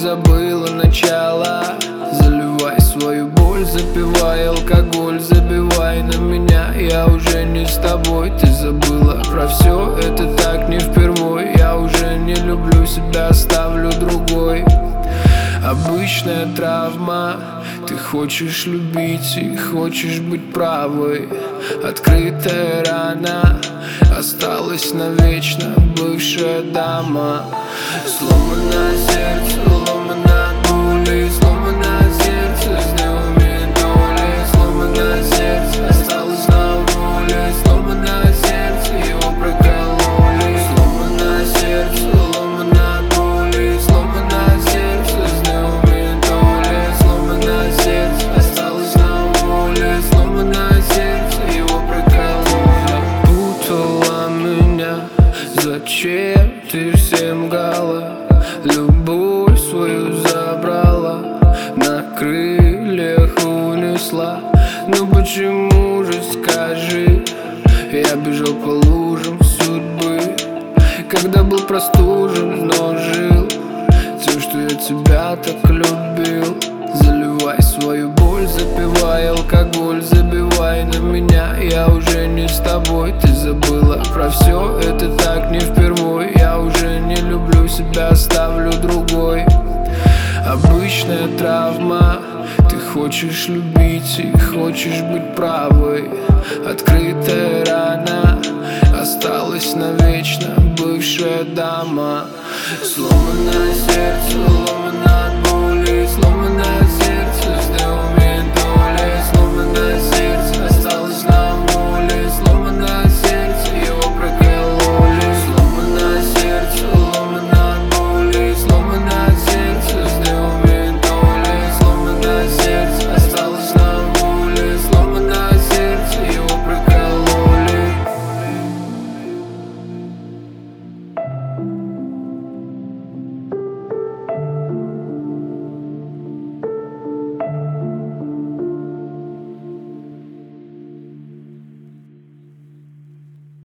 забыла начало. Заливай свою боль, запивай алкоголь, забивай на меня, я уже не с тобой. Ты забыла про все, это так не впервой. Я уже не люблю себя, оставлю другой. Обычная травма. Ты хочешь любить и хочешь быть правой. Открытая рана, осталась навечно бывшая дама. Сломанное сердце, ломано от боли, сломанное сердце с дневами доли. Сломанное сердце, осталось на воле, сломанное сердце, его прокололи. Сломанное сердце, ломано от боли, сломанное сердце с дневами доли. Сломанное сердце, осталось на воле, сломанное сердце, его прокололи. Путала меня, зачем ты всем гала? Любовь свою забрала, на крыльях унесла. Ну почему же, скажи? Я бежал по лужам судьбы, когда был простужен, но жил тем, что я тебя так любил. Заливай свою боль, запивай алкоголь, забивай на меня, я уже не с тобой. Ты забыла про все, это так не впервой. Я уже не люблю себя, оставлю другой. Обычная травма. Ты хочешь любить и хочешь быть правой. Открытая рана, осталась навечно бывшая дама. Сломанное сердце,